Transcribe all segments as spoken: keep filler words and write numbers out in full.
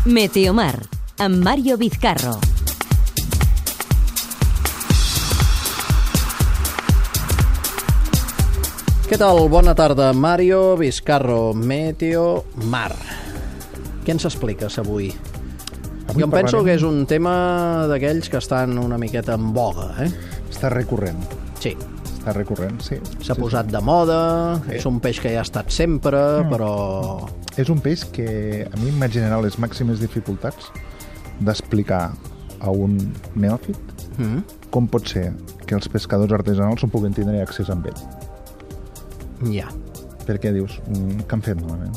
Meteomar, amb Mario Vizcarro. Què tal? Bona tarda, Mario Vizcarro, Meteomar. Què ens expliques avui? avui jo em penso parlarem... que és un tema d'aquells que estan una miqueta en boga, eh? Està recurrent. Sí. Està recurrent, sí. S'ha sí, posat sí. de moda, eh. és un peix que ja ha estat sempre, mm. però... És un peix que a mi m'ha generat les màximes dificultats d'explicar a un neòfit mm. com pot ser que els pescadors artesanals no puguin tindre accés amb ell. Ja. Perquè dius, què han fet malament?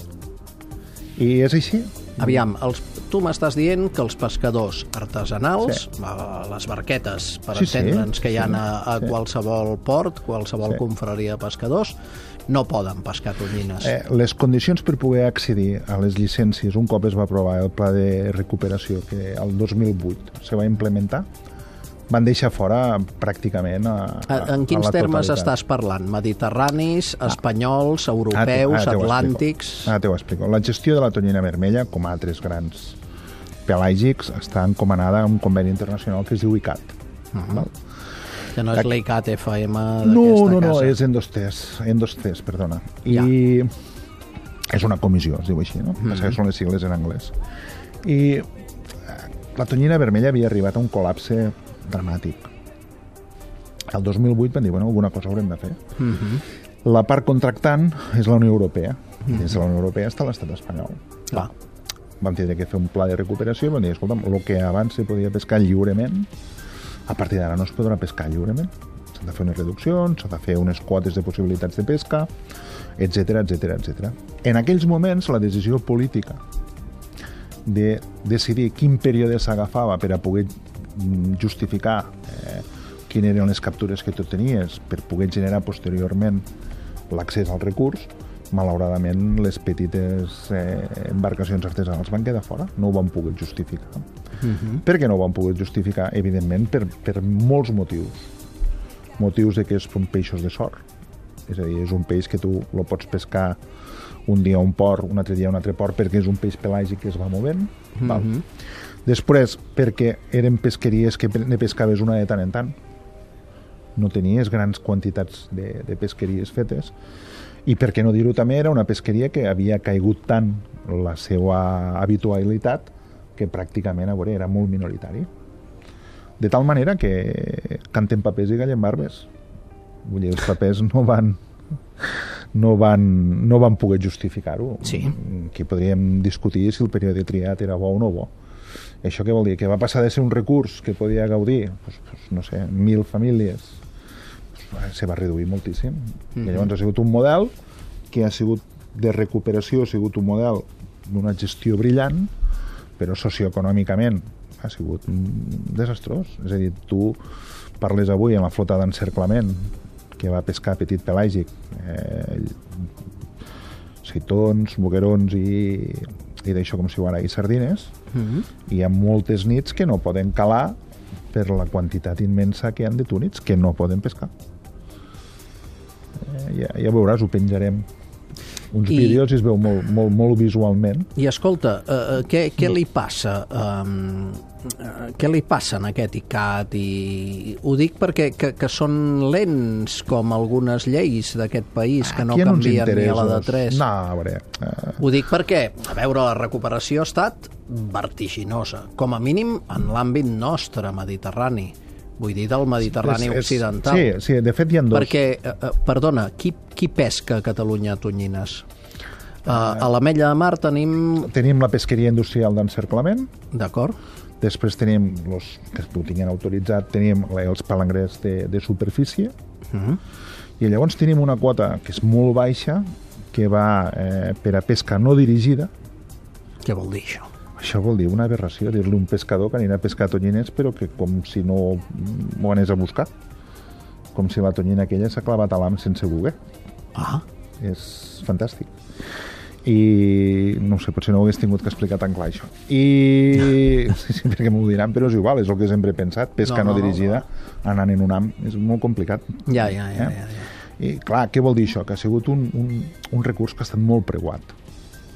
I és així. Aviam, els, tu m'estàs dient que els pescadors artesanals, sí. les barquetes, per sí, entendre'ns, sí, que hi ha sí, a, a sí. qualsevol port, qualsevol sí. confraria de pescadors, no poden pescar tonyines. Eh, les condicions per poder accedir a les llicències, un cop es va aprovar el pla de recuperació, que el dos mil vuit se va implementar, van deixar fora pràcticament a, a, en quins a la termes totalitat. Estàs parlant? Mediterranis, espanyols, europeus, ara atlàntics... Ara t'ho explico. La gestió de la tonyina vermella, com altres grans pelàgics, està encomanada a un conveni internacional que es diu I C A T. Uh-huh. Val? Que no és l'I C A T F M d'aquesta no, no, casa. No, és Endostes, Endostes, perdona. I ja. És una comissió, es diu així, no? Mm-hmm. Que són les sigles en anglès. I la tonyina vermella havia arribat a un col·lapse dramàtic. El dos mil vuit van dir, bueno, alguna cosa haurem de fer. Mm-hmm. La part contractant és la Unió Europea. Mm-hmm. Dins de la Unió Europea està l'estat espanyol. Clar. Vam tenir que fer un pla de recuperació i vam dir, escolta'm, el que abans se podia pescar lliurement, a partir d'ara no es podrà pescar lliurement. S'han de fer unes reduccions, s'han de fer unes quotes de possibilitats de pesca, etcètera, etcètera, etcètera. En aquells moments, la decisió política de decidir quin període s'agafava per a poder justificar eh, quines eren les captures que tu tenies per poder generar posteriorment l'accés al recurs, malauradament les petites eh, embarcacions artesanals van quedar fora, no ho van poder justificar. Uh-huh. Per què no ho van poder justificar? Evidentment per, per molts motius. Motius de que són peixos de sort. És a dir, és un peix que tu lo pots pescar un dia a un port, un altre dia a un altre port, perquè és un peix pelàgic que es va movent. Uh-huh. Val? Després, perquè eren pesqueries que ne pescaves una de tant en tant. No tenies grans quantitats de, de pesqueries fetes. I per què no dir-ho també, era una pesqueria que havia caigut tant la seva habitualitat que pràcticament, a veure, era molt minoritari. De tal manera que canten papers i gallen barbes. Vull dir, els papers no van no van, no van poder justificar-ho. Sí. Que podríem discutir si el període triat era bo o no bo. Això què vol dir? Que va passar de ser un recurs que podia gaudir, pues, pues, no sé, mil famílies, pues, se va reduir moltíssim. Mm-hmm. I llavors ha sigut un model que ha sigut de recuperació, ha sigut un model d'una gestió brillant, però socioeconòmicament ha sigut desastrós. És a dir, tu parles avui amb la flota d'encerclament que va pescar petit pelàgic, eh, seitons, boquerons i, i d'això com si ho ara, i sardines, mm-hmm. i hi ha moltes nits que no poden calar per la quantitat immensa que hi ha de túnids que no poden pescar. Eh, ja, ja veuràs, ho penjarem uns I, vídeos i es veu molt, molt, molt visualment. I escolta, uh, què, què li passa um, uh, què li passa en aquest I C A T? I ho dic perquè que, que són lents com algunes lleis d'aquest país que no Aquí canvien no ni a la de tres. No, a veure... Uh... Ho dic perquè, a veure, la recuperació ha estat vertiginosa, com a mínim en l'àmbit nostre, mediterrani. Vull dir, del Mediterrani és, és, occidental. Sí, sí, de fet hi ha dos. Perquè, eh, perdona, qui, qui pesca a Catalunya tonyines? Uh, a l'Ametlla de Mar tenim... Tenim la pesqueria industrial d'encerclament. D'acord. Després tenim, los que ho tinguin autoritzat, tenim els palangrers de, de superfície. Uh-huh. I llavors tenim una quota que és molt baixa, que va eh, per a pesca no dirigida. Què vol dir això? Això vol dir una aberració, dir-li un pescador que anirà a pescar tonyines, però que com si no ho anés a buscar. Com si la tonyina aquella s'ha clavat a l'am sense voler. Ah. És fantàstic. I no sé, potser no ho hagués tingut que explicar tan clar, això. I sí, sí, perquè m'ho diran, però és igual, és el que sempre he pensat. Pesca no, no, no dirigida, no. Anant en un am, és molt complicat. Ja, ja, ja. Eh? ja, ja. I clar, què vol dir això? Que ha sigut un, un, un recurs que ha estat molt preuat.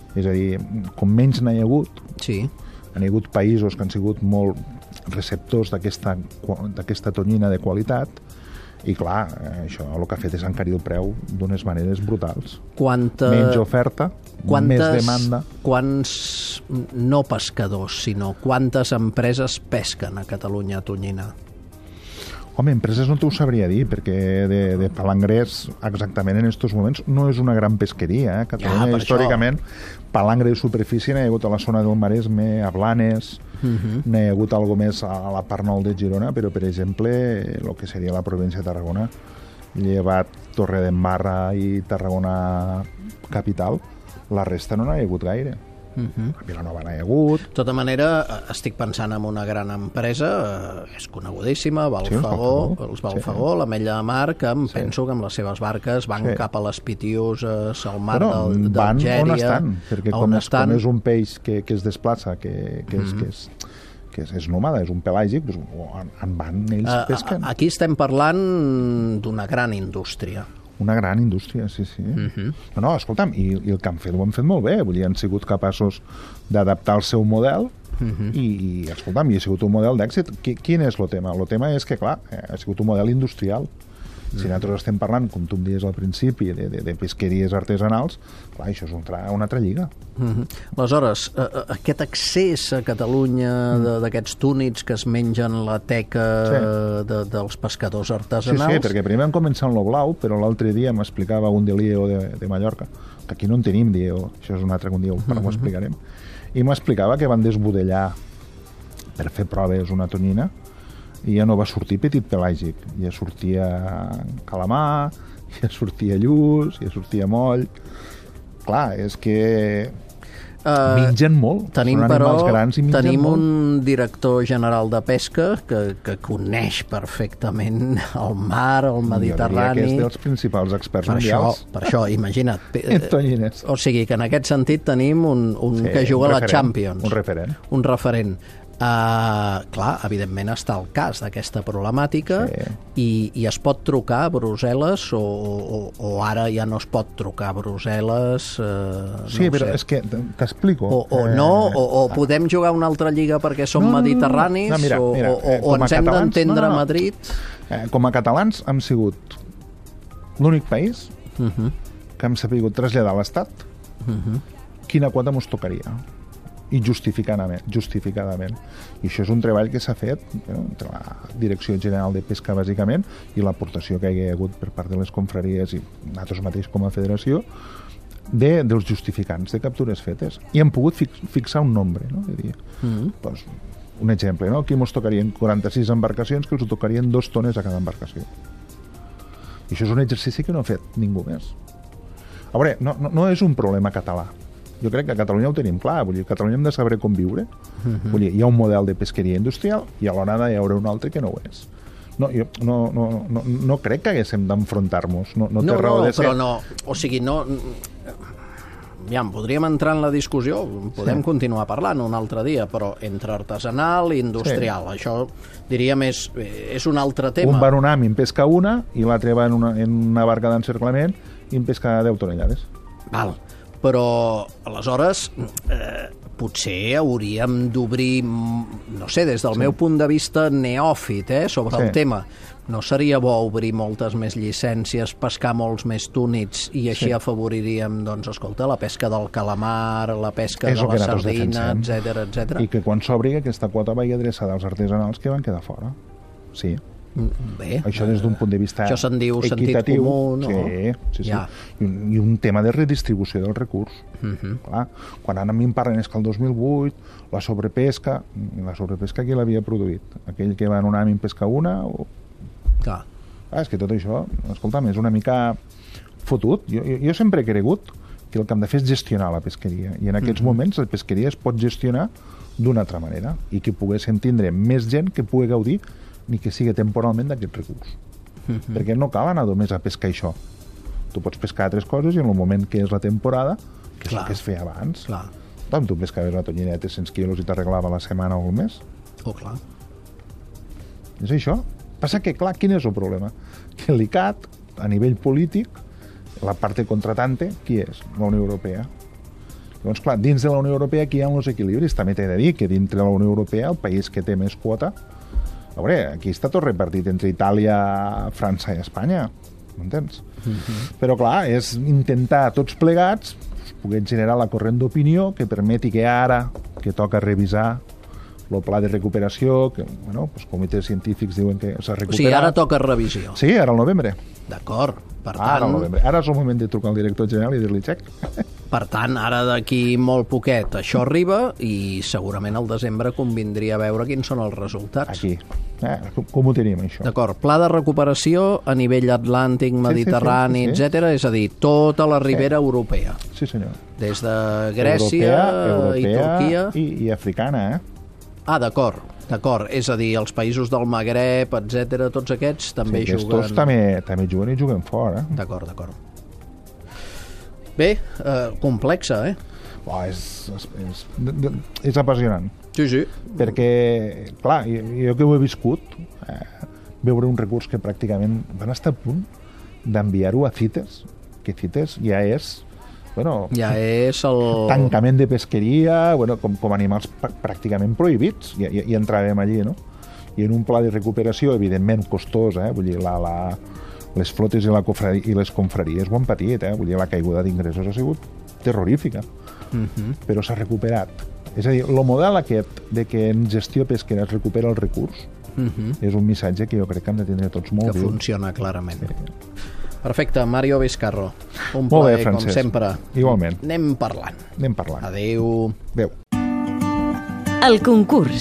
És a dir, com menys n'hi ha hagut, sí. han hi hagut països que han sigut molt receptors d'aquesta d'aquesta tonyina de qualitat, i clar, això el que ha fet és encarir el preu d'unes maneres brutals. Quanta... Menys oferta, quantes, més demanda. Quants, no pescadors, sinó quantes empreses pesquen a Catalunya tonyina? Home, empreses no t'ho sabria dir, perquè de, de palangrers, exactament en aquests moments, no és una gran pesqueria. Eh? Catalunya, ja, històricament, això... palangre de superfície n'hi ha hagut a la zona del Maresme, a Blanes, uh-huh. n'hi ha hagut algo més a la part nord de Girona, però, per exemple, el que seria la província de Tarragona, llevat Torredembarra i Tarragona capital, la resta no n'hi ha hagut gaire. Uh-huh. A Vilanova n'hi ha hagut. De tota manera, estic pensant en una gran empresa, eh, és conegudíssima, Balfagó, sí, els Balfagó, sí. l'Ametlla de Mar, que em sí. penso que amb les seves barques van sí. cap a les Pitiuses, al mar d'Algèria. Van on estan, perquè com, on és, estan... com és un peix que, que es desplaça, que, que, és, uh-huh. que, és, que és, és nòmada, és un pelàgic, doncs, en, en van, ells uh, pesquen. Aquí estem parlant d'una gran indústria. Una gran indústria, sí, sí. Uh-huh. No, no, escolta'm, i, i el que han fet ho han fet molt bé, vull dir, han sigut capaços d'adaptar el seu model uh-huh. i, i, escolta'm, i ha sigut un model d'èxit. Quin és el tema? El tema és que, clar, ha sigut un model industrial. Si nosaltres estem parlant, com tu em dius al principi, de, de, de pesqueries artesanals, clar, això és una, una altra lliga. Uh-huh. Aleshores, uh, aquest accés a Catalunya uh-huh. d'aquests túnids que es mengen la teca sí. de, dels pescadors artesanals... Sí, sí, perquè primer vam començar amb lo blau, però l'altre dia m'explicava un de l'I E O de, de Mallorca, que aquí no en tenim d'I E O, això és un altre que un dia uh-huh. ho explicarem, i m'explicava que van desbudellar per fer proves una tonyina, i ja no va sortir petit pelàgic, ja sortia calamar, ja sortia lluç, ja sortia moll. Clar, és que uh, mengen molt, tenim, són animals però, grans i mengen tenim molt. Tenim un director general de pesca que, que coneix perfectament el mar, el Mediterrani... Jo diria que és dels principals experts per mundials. Això, per això, imagina't. En tonyines. O sigui que en aquest sentit tenim un, un sí, que juga un a la Champions. Un referent. Un referent. Uh, clar, evidentment està el cas d'aquesta problemàtica sí. i, i es pot trucar a Brussel·les o, o, o ara ja no es pot trucar a Brussel·les uh, sí, no però sé. És que t'explico o, o eh... no, o, o podem jugar una altra lliga perquè som no, mediterranis no, mira, mira, o, o, o ens hem d'entendre no, no, no. a Madrid eh, com a catalans hem sigut l'únic país uh-huh. que hem sabut traslladar a l'Estat uh-huh. quina quota mos tocaria i justificadament, justificadament. I això és un treball que s'ha fet bueno, entre la Direcció General de Pesca, bàsicament, i l'aportació que hi ha hagut per part de les confraries i nosaltres mateix com a federació de, dels justificants de captures fetes. I hem pogut fix, fixar un nombre, no? És dir, mm-hmm. doncs, un exemple, no? Aquí ens tocarien quaranta-sis embarcacions que els tocarien dos tones a cada embarcació. I això és un exercici que no ha fet ningú més. A veure, no, no, no és un problema català. Jo crec que a Catalunya ho tenim clar, vull dir, a Catalunya hem de saber conviure. Uh-huh. Vull dir, hi ha un model de pesqueria industrial i a l'hora hi haurà un altre que no ho és. No, jo no, no, no, no crec que haguéssim d'enfrontar-nos. No, no, té no, raó no de ser. però no, o sigui, no... Ja, podríem entrar en la discussió, podem sí. continuar parlant un altre dia, però entre artesanal i industrial, sí. això, diríem, és, és un altre tema. Un va en un am i en pesca una, i l'altre va en una, en una barca d'encerclament i en pesca deu tonellades. Val. Però, aleshores, eh, potser hauríem d'obrir, no sé, des del sí. meu punt de vista neòfit, eh, sobre sí. el tema. No seria bo obrir moltes més llicències, pescar molts més túnids i així sí. afavoriríem, doncs, escolta, la pesca del calamar, la pesca és de la sardina, etcètera, etcètera. I que quan s'obri aquesta quota vagi adreçada als artesanals que van quedar fora. Sí. Bé, això des d'un punt de vista això se'n diu equitatiu, sentit comú, no? Sí, sí, sí. Ja. I, un, I un tema de redistribució del recurs. Uh-huh. Clar, quan ara a mi em parlen és que el dos mil vuit la sobrepesca, la sobrepesca qui l'havia produït? Aquell que va en un am i en pesca una? O... Clar. Ah, és que tot això, escolta'm, és una mica fotut. Jo, jo, jo sempre he cregut que el que hem de fer és gestionar la pesqueria, i en aquests uh-huh. moments la pesqueria es pot gestionar d'una altra manera, i que poguéssim tindre més gent que pugui gaudir ni que sigui temporalment d'aquest recurs. Uh-huh. Perquè no cal anar només a pescar això. Tu pots pescar altres coses i en el moment que és la temporada, que és el que es feia abans. Clar. Doncs tu pescaves una tonyina de tres cents quilos i t'arreglava la setmana o el mes. Oh, clar. És això. Passa que, clar, quin és el problema? Que l'I C A T, a nivell polític, la part contratante, qui és? La Unió Europea. Llavors, clar, dins de la Unió Europea aquí hi ha uns equilibris. També t'he de dir que dintre de la Unió Europea el país que té més quota, a veure, aquí està tot repartit entre Itàlia, França i Espanya, m'entens? Mm-hmm. Però clar, és intentar tots plegats poder generar la corrent d'opinió que permeti que ara, que toca revisar el pla de recuperació, que, bueno, els comitès científics diuen que s'ha recuperat... O sigui, ara toca revisió. Sí, ara al novembre. D'acord, per tant... Ara al novembre. Ara és el moment de trucar al director general i dir-li xec. Per tant, ara d'aquí molt poquet això arriba i segurament al desembre convindria veure quins són els resultats. Aquí. Eh, com, com ho tenim, això? D'acord. Pla de recuperació a nivell atlàntic, mediterrani, sí, sí, sí, sí. etcètera. És a dir, tota la ribera sí. europea. Sí, senyor. Des de Grècia europea, europea i Turquia... I, i africana, eh? Ah, d'acord. D'acord, és a dir, els països del Magreb, etcètera, tots aquests també sí, juguen... Aquests també, també juguen i juguen fort, eh? D'acord, d'acord. Bé, eh, complexa, eh? Oh, és, és, és, és apassionant. Sí, sí. Perquè, clar, jo, jo que ho he viscut, eh, veure un recurs que pràcticament van estar a punt d'enviar-ho a CITES, que CITES ja és... Bueno, ja és el... tancament de pesqueria, bueno, com, com animals pràcticament prohibits, i, i, i entràvem allí, no? I en un pla de recuperació, evidentment, costós, eh? Vull dir, la, la, les flotes i, la cofrari, i les confraries ho han patit, eh? Vull dir, la caiguda d'ingressos ha sigut terrorífica, uh-huh. Però s'ha recuperat. És a dir, el model aquest de que en gestió pesquera es recupera el recurs uh-huh. és un missatge que jo crec que hem de tindre tots molt que viu. Funciona clarament. Sí. Perfecte, Mario Vizcarro. Un molt plaer, bé, Francesc. com sempre. Igualment. Anem parlant. Anem parlant. Adéu. Adéu. El concurs.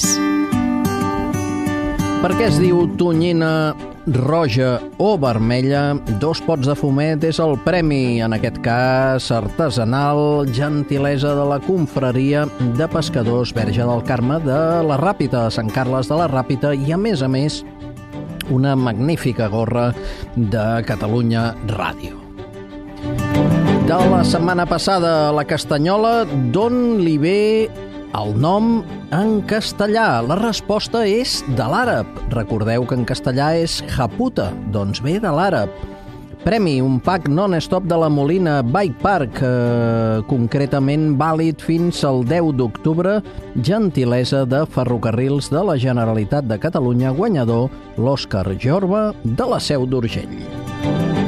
Per què es diu tonyina roja o vermella? Dos pots de fumet és el premi, en aquest cas artesanal, gentilesa de la confraria de pescadors Verge del Carme de la Ràpita, de Sant Carles de la Ràpita, i a més a més una magnífica gorra de Catalunya Ràdio. De la setmana passada, la castanyola, d'on li ve el nom en castellà? La resposta és de l'àrab. Recordeu que en castellà és japuta, doncs ve de l'àrab. Premi, un pack non-stop de la Molina Bike Park, eh, concretament vàlid fins al deu d'octubre, gentilesa de Ferrocarrils de la Generalitat de Catalunya, guanyador l'Òscar Jorba de la Seu d'Urgell.